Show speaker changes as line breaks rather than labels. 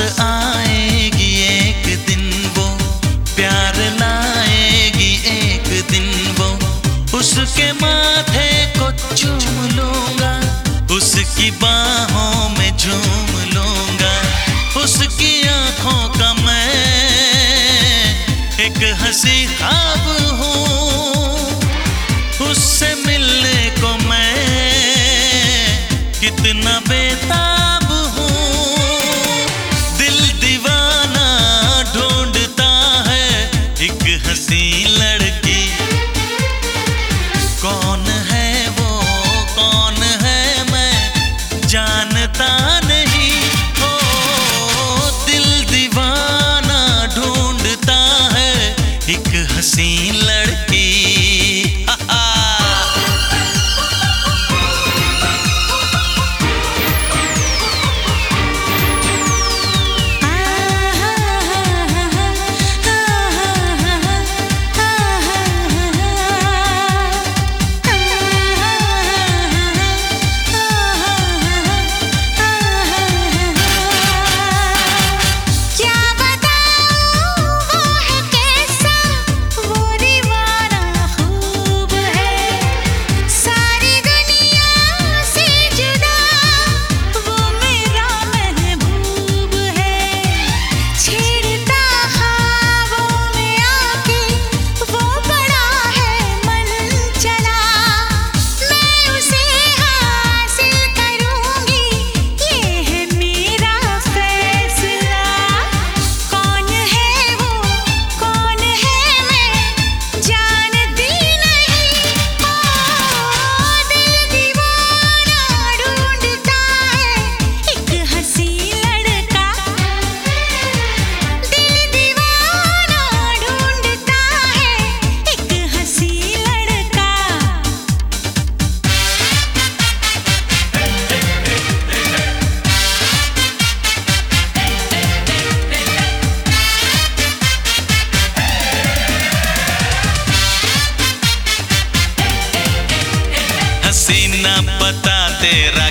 आएगी एक दिन वो, प्यार लाएगी एक दिन वो। उसके माथे को चूम लूंगा, उसकी बाहों में झूम लूंगा। उसकी आंखों का मैं एक हंसी ख्वाब हूँ, उससे मिलने को मैं कितना बेताब हूँ। दिल दीवाना ढूंढता है एक हंसी लड़की। कौन है वो, कौन है मैं जानता नहीं। हो दिल दीवाना ढूंढता है एक हंसी लड़की। हसीना पता तेरा